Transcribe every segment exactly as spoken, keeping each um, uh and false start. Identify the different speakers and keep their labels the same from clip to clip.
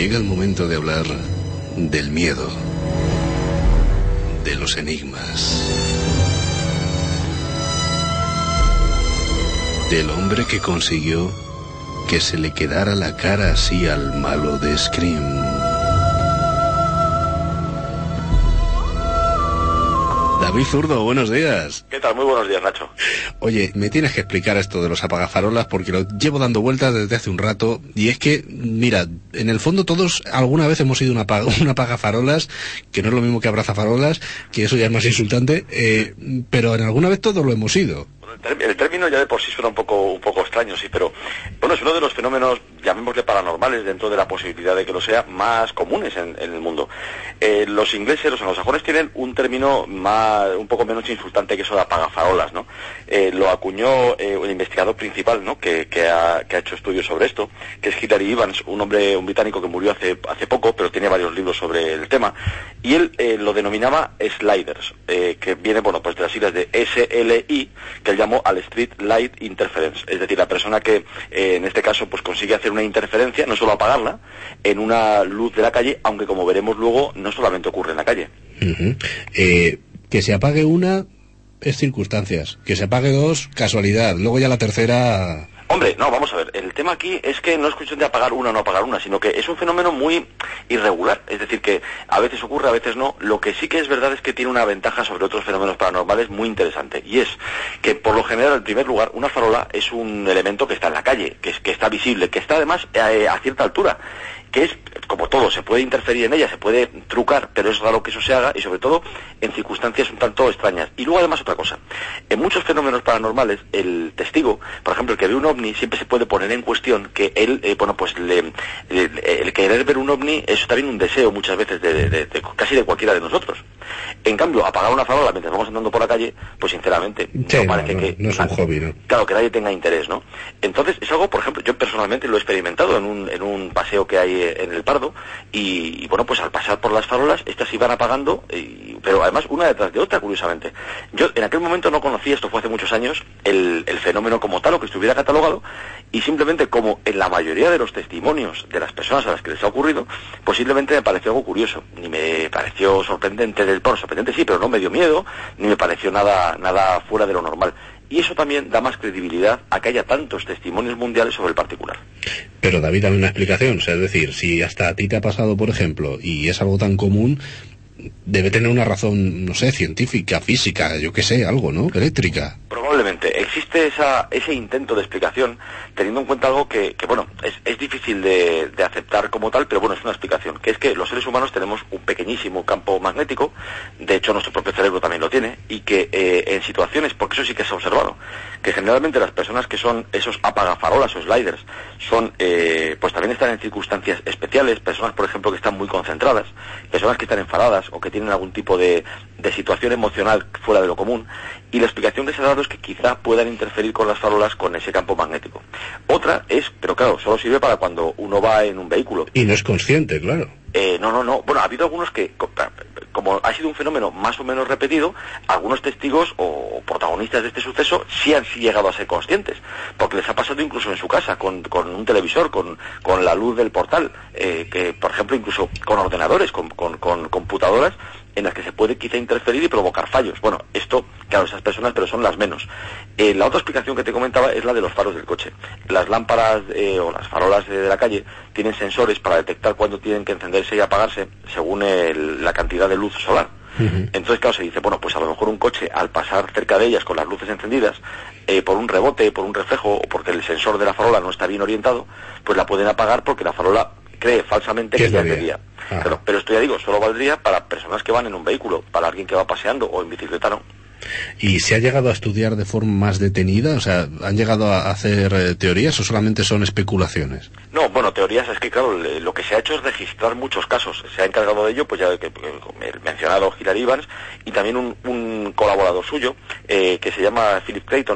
Speaker 1: Llega el momento de hablar del miedo, de los enigmas, del hombre que consiguió que se le quedara la cara así al malo de Scream. David Zurdo, buenos días.
Speaker 2: ¿Qué tal? Muy buenos días, Nacho.
Speaker 1: Oye, me tienes que explicar esto de los apagafarolas porque lo llevo dando vueltas desde hace un rato y es que, mira, en el fondo todos alguna vez hemos sido un, apag un apagafarolas, que no es lo mismo que abrazafarolas, que eso ya es más insultante, eh, pero en alguna vez todos lo hemos sido.
Speaker 2: El término ya de por sí suena un poco un poco extraño, sí, pero bueno, es uno de los fenómenos, llamémosle paranormales, dentro de la posibilidad de que lo sea, más comunes en, en el mundo. Eh, los ingleses, los anglosajones, tienen un término más, un poco menos insultante que eso de apagafarolas, ¿no? Eh, lo acuñó eh, el investigador principal, ¿no? Que, que, ha, que ha hecho estudios sobre esto, que es Hilary Evans, un hombre, un británico que murió hace hace poco, pero tiene varios libros sobre el tema, y él eh, lo denominaba sliders, eh, que viene, bueno, pues de las siglas de S L I, que él llamó al Street Light Interference, es decir, la persona que eh, en este caso pues consigue hacer una interferencia, no solo apagarla, en una luz de la calle, aunque como veremos luego, no solamente ocurre en la calle.
Speaker 1: Uh-huh. eh, que se apague una es circunstancias, que se apague dos, casualidad, luego ya la tercera...
Speaker 2: Hombre, no, vamos a ver, el tema aquí es que no es cuestión de apagar una o no apagar una, sino que es un fenómeno muy irregular, es decir, que a veces ocurre, a veces no. Lo que sí que es verdad es que tiene una ventaja sobre otros fenómenos paranormales muy interesante, y es que por lo general, en primer lugar, una farola es un elemento que está en la calle, que, es, que está visible, que está además eh, a cierta altura, que es, como todo, se puede interferir en ella, se puede trucar, pero es raro que eso se haga, y sobre todo en circunstancias un tanto extrañas. Y luego además otra cosa, en muchos fenómenos paranormales, el testigo, por ejemplo, el que ve un ovni, siempre se puede poner en cuestión que él, eh, bueno, pues le, le, el querer ver un ovni es también un deseo muchas veces de, de, de, de casi de cualquiera de nosotros. En cambio, apagar una farola mientras vamos andando por la calle, pues sinceramente,
Speaker 1: sí,
Speaker 2: no parece
Speaker 1: no,
Speaker 2: que...
Speaker 1: No es un hobby, ¿no?
Speaker 2: Claro, que nadie tenga interés, ¿no? Entonces, es algo, por ejemplo, yo personalmente lo he experimentado en un, en un paseo que hay en el Pardo, y, y bueno, pues al pasar por las farolas, estas iban apagando, y, pero además una detrás de otra, curiosamente. Yo en aquel momento no conocía, esto fue hace muchos años, el, el fenómeno como tal, o que estuviera catalogado, y simplemente como en la mayoría de los testimonios de las personas a las que les ha ocurrido, pues simplemente me pareció algo curioso, ni me pareció sorprendente del todo, sorprendente sí, pero no me dio miedo, ni me pareció nada, nada fuera de lo normal. Y eso también da más credibilidad a que haya tantos testimonios mundiales sobre el particular.
Speaker 1: Pero David, dame una explicación, o sea, es decir, si hasta a ti te ha pasado, por ejemplo, y es algo tan común, debe tener una razón, no sé, científica, física, yo qué sé, algo, ¿no? Eléctrica.
Speaker 2: Probablemente. Existe esa, ese intento de explicación, teniendo en cuenta algo que, que bueno, es, es difícil de, de aceptar como tal, pero bueno, es una explicación, que es que los seres humanos tenemos un pequeñísimo campo magnético, de hecho nuestro propio cerebro también lo tiene, y que eh, en situaciones, porque eso sí que se ha observado, que generalmente las personas que son esos apagafarolas o sliders, son, eh, pues también están en circunstancias especiales, personas, por ejemplo, que están muy concentradas, personas que están enfadadas o que tienen algún tipo de, de situación emocional fuera de lo común, y la explicación que se ha dado es que quizá puedan interferir con las farolas con ese campo magnético. Otra es, pero claro, solo sirve para cuando uno va en un vehículo.
Speaker 1: Y no es consciente, claro.
Speaker 2: Eh, no, no, no. Bueno, ha habido algunos que, como ha sido un fenómeno más o menos repetido, algunos testigos o protagonistas de este suceso sí han sí llegado a ser conscientes, porque les ha pasado incluso en su casa, con, con un televisor, con, con la luz del portal, eh, que por ejemplo incluso con ordenadores, con, con, con computadoras, en las que se puede quizá interferir y provocar fallos. Bueno, esto, claro, esas personas, pero son las menos. Eh, la otra explicación que te comentaba es la de los faros del coche. Las lámparas eh, o las farolas de, de la calle tienen sensores para detectar cuándo tienen que encenderse y apagarse según el, la cantidad de luz solar. Uh-huh. Entonces, claro, se dice, bueno, pues a lo mejor un coche, al pasar cerca de ellas con las luces encendidas, eh, por un rebote, por un reflejo, o porque el sensor de la farola no está bien orientado, pues la pueden apagar porque la farola cree falsamente que ya es de día. Pero, pero esto ya digo, solo valdría para personas que van en un vehículo, para alguien que va paseando o en bicicleta no.
Speaker 1: ¿Y se ha llegado a estudiar de forma más detenida? O sea, ¿han llegado a hacer eh, teorías o solamente son especulaciones?
Speaker 2: No, bueno, teorías es que, claro, lo que se ha hecho es registrar muchos casos. Se ha encargado de ello, pues ya que, el mencionado Hilary Evans, y también un, un colaborador suyo, eh, que se llama Philip Clayton,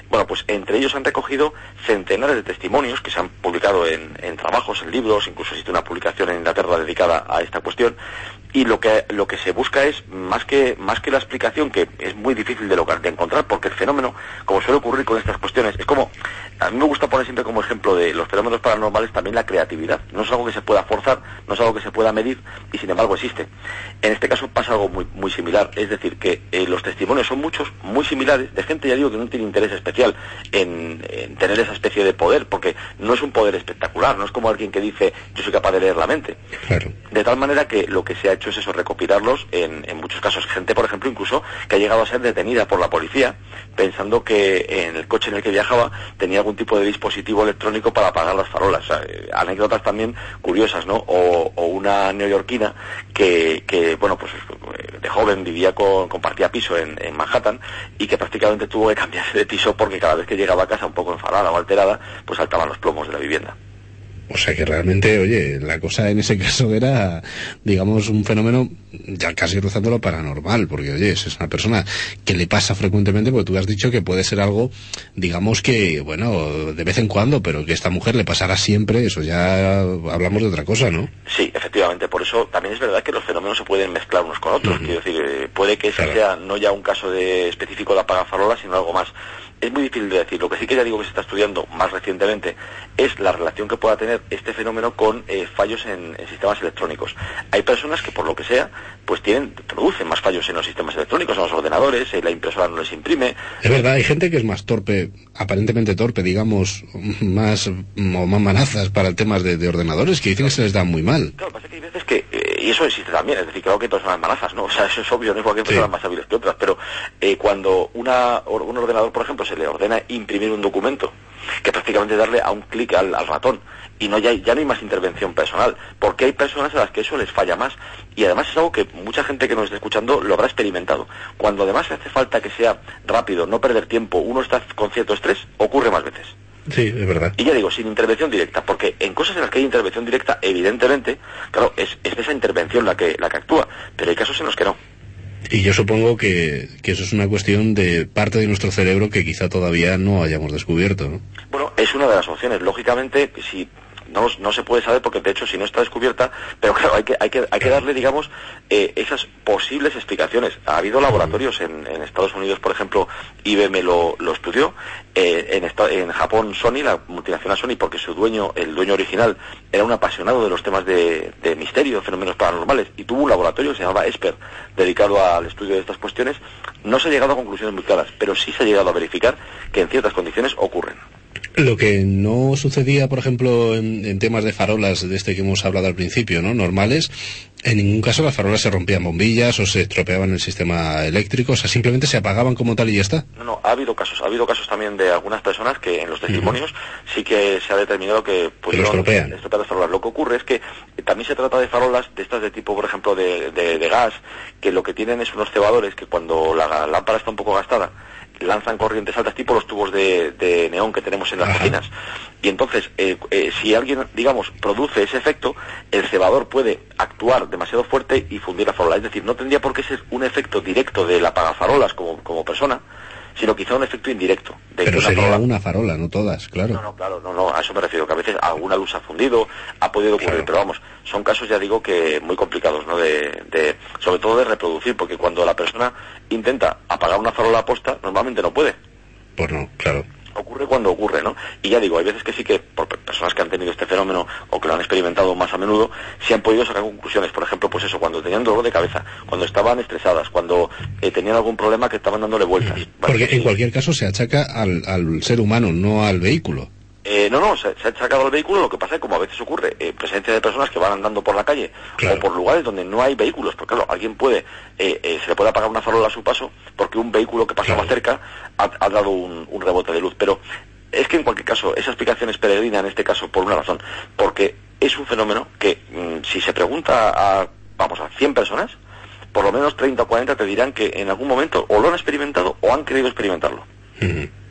Speaker 2: Bueno, pues entre ellos han recogido centenares de testimonios que se han publicado en, en trabajos, en libros, incluso existe una publicación en Inglaterra dedicada a esta cuestión, y lo que lo que se busca es, más que más que la explicación, que es muy difícil de, lograr, de encontrar, porque el fenómeno, como suele ocurrir con estas cuestiones, es como, a mí me gusta poner siempre como ejemplo de los fenómenos paranormales también la creatividad. No es algo que se pueda forzar, no es algo que se pueda medir, y sin embargo existe. En este caso pasa algo muy muy similar, es decir, que eh, los testimonios son muchos, muy similares, de gente, ya digo, que no tiene interés especial en, en tener esa especie de poder, porque no es un poder espectacular, no es como alguien que dice, yo soy capaz de leer la mente.
Speaker 1: Claro.
Speaker 2: De tal manera que lo que se ha hecho es eso, recopilarlos, en, en muchos casos, gente, por ejemplo, incluso, que ha llegado a ser detenida por la policía, pensando que en el coche en el que viajaba tenía algún tipo de dispositivo electrónico para apagar las farolas. O sea, eh, anécdotas también curiosas, ¿no? O, o una neoyorquina que, que, bueno, pues de joven vivía con, compartía piso en, en Manhattan, y que prácticamente tuvo que cambiarse de piso porque cada vez que llegaba a casa un poco enfadada o alterada, pues saltaban los plomos de la vivienda.
Speaker 1: O sea que realmente, oye, la cosa en ese caso era, digamos, un fenómeno ya casi rozando lo paranormal, porque, oye, es una persona que le pasa frecuentemente, porque tú has dicho que puede ser algo, digamos que, bueno, de vez en cuando, pero que esta mujer le pasara siempre, eso ya hablamos de otra cosa, ¿no?
Speaker 2: Sí, efectivamente, por eso también es verdad que los fenómenos se pueden mezclar unos con otros. Uh-huh. Quiero decir, eh, puede que ese claro. sea no ya un caso de específico de apagafarolas, sino algo más. Es muy difícil de decir. Lo que sí que ya digo que se está estudiando más recientemente es la relación que pueda tener este fenómeno con eh, fallos en, en sistemas electrónicos. Hay personas que, por lo que sea, pues tienen producen más fallos en los sistemas electrónicos, en los ordenadores, eh, la impresora no les imprime.
Speaker 1: Es verdad, hay gente que es más torpe, aparentemente torpe, digamos, más o más manazas para temas de, de ordenadores, que dicen que se les da muy mal.
Speaker 2: Claro, pasa que hay veces que, eh, y eso existe también, es decir, claro que hay personas manazas, ¿no? O sea, eso es obvio, no es cualquier persona sí. más hábiles que otras, pero eh, cuando una, un ordenador, por ejemplo, se le ordena imprimir un documento, que prácticamente darle a un clic al, al ratón, y no ya, ya no hay más intervención personal, porque hay personas a las que eso les falla más, y además es algo que mucha gente que nos está escuchando lo habrá experimentado. Cuando además hace falta que sea rápido, no perder tiempo, uno está con cierto estrés, ocurre más veces.
Speaker 1: Sí, es verdad.
Speaker 2: Y ya digo, sin intervención directa, porque en cosas en las que hay intervención directa, evidentemente, claro, es, es esa intervención la que, la que actúa, pero hay casos en los que no.
Speaker 1: Y yo supongo que, que eso es una cuestión de parte de nuestro cerebro que quizá todavía no hayamos descubierto, ¿no?
Speaker 2: Bueno, es una de las opciones. Lógicamente, si no, no se puede saber, porque de hecho si no está descubierta, pero claro, hay que, hay que, hay que darle, digamos, eh, esas posibles explicaciones. Ha habido laboratorios en, en Estados Unidos, por ejemplo, I B M lo, lo estudió, eh, en, esta, en Japón Sony, la multinacional Sony, porque su dueño, el dueño original, era un apasionado de los temas de, de misterio, fenómenos paranormales, y tuvo un laboratorio que se llamaba Esper, dedicado al estudio de estas cuestiones. No se ha llegado a conclusiones muy claras, pero sí se ha llegado a verificar que en ciertas condiciones ocurren.
Speaker 1: Lo que no sucedía, por ejemplo, en, en temas de farolas de este que hemos hablado al principio, ¿no? Normales, en ningún caso las farolas se rompían bombillas o se estropeaban el sistema eléctrico, o sea, simplemente se apagaban como tal y ya está.
Speaker 2: No, no, ha habido casos, ha habido casos también de algunas personas que en los testimonios uh-huh. sí que se ha determinado que
Speaker 1: pudieron estropear
Speaker 2: las farolas. Lo que ocurre es que también se trata de farolas de estas de tipo, por ejemplo, de, de, de gas, que lo que tienen es unos cebadores que cuando la lámpara está un poco gastada, lanzan corrientes altas, tipo los tubos de, de neón que tenemos en las cocinas. Y entonces, eh, eh, si alguien, digamos, produce ese efecto, el cebador puede actuar demasiado fuerte y fundir la farola. Es decir, no tendría por qué ser un efecto directo del apagafarolas como, como persona, sino quizá un efecto indirecto. De
Speaker 1: Pero
Speaker 2: una
Speaker 1: sería
Speaker 2: farola...
Speaker 1: una farola, no todas, claro.
Speaker 2: No, no, claro, no, no, a eso me refiero, que a veces alguna luz ha fundido, ha podido ocurrir, claro. Pero vamos, son casos, ya digo, que muy complicados, ¿no? De, de, sobre todo de reproducir, porque cuando la persona intenta apagar una farola aposta, normalmente no puede.
Speaker 1: Pues no, claro.
Speaker 2: Ocurre cuando ocurre, ¿no? Y ya digo, hay veces que sí que, por personas que han tenido este fenómeno o que lo han experimentado más a menudo, sí han podido sacar conclusiones. Por ejemplo, pues eso, cuando tenían dolor de cabeza, cuando estaban estresadas, cuando eh, tenían algún problema que estaban dándole vueltas.
Speaker 1: Porque en cualquier caso se achaca al, al ser humano, no al vehículo.
Speaker 2: Eh, no, no, se, se ha achacado al vehículo. Lo que pasa es que, como a veces ocurre, eh, presencia de personas que van andando por la calle, claro, o por lugares donde no hay vehículos, porque claro, alguien puede, eh, eh, se le puede apagar una farola a su paso porque un vehículo que pasaba claro. cerca ha, ha dado un, un rebote de luz. Pero es que en cualquier caso, esa explicación es peregrina en este caso por una razón, porque es un fenómeno que, mmm, si se pregunta a, vamos, a cien personas, por lo menos treinta o cuarenta te dirán que en algún momento o lo han experimentado o han querido experimentarlo.
Speaker 1: Uh-huh.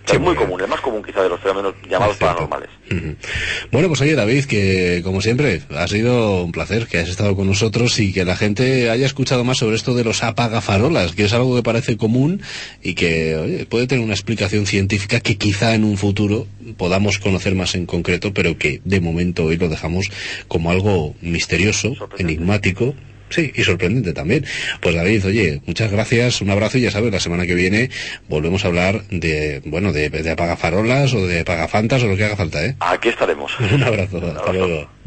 Speaker 2: Sí, es muy común, el más común quizá de los fenómenos llamados paranormales.
Speaker 1: Uh-huh. Bueno, pues oye, David, que como siempre, ha sido un placer que hayas estado con nosotros y que la gente haya escuchado más sobre esto de los apagafarolas, que es algo que parece común y que, oye, puede tener una explicación científica que quizá en un futuro podamos conocer más en concreto, pero que de momento hoy lo dejamos como algo misterioso, enigmático. Sí, y sorprendente también. Pues David, oye, muchas gracias, un abrazo y ya sabes, la semana que viene volvemos a hablar de, bueno, de, de apagafarolas o de apagafantas o lo que haga falta, ¿eh?
Speaker 2: Aquí estaremos.
Speaker 1: Un abrazo, hasta
Speaker 2: Un abrazo.
Speaker 1: luego.